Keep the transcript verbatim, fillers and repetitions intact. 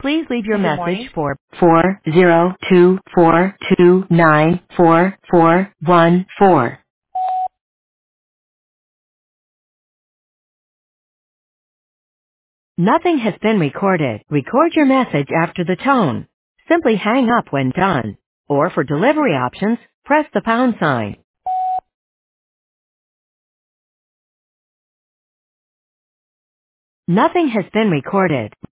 Please leave your Good message morning. for four zero two four two nine four four one four. Nothing has been recorded. Record your message after the tone. Simply hang up when done. Or for delivery options, press the pound sign. Nothing has been recorded.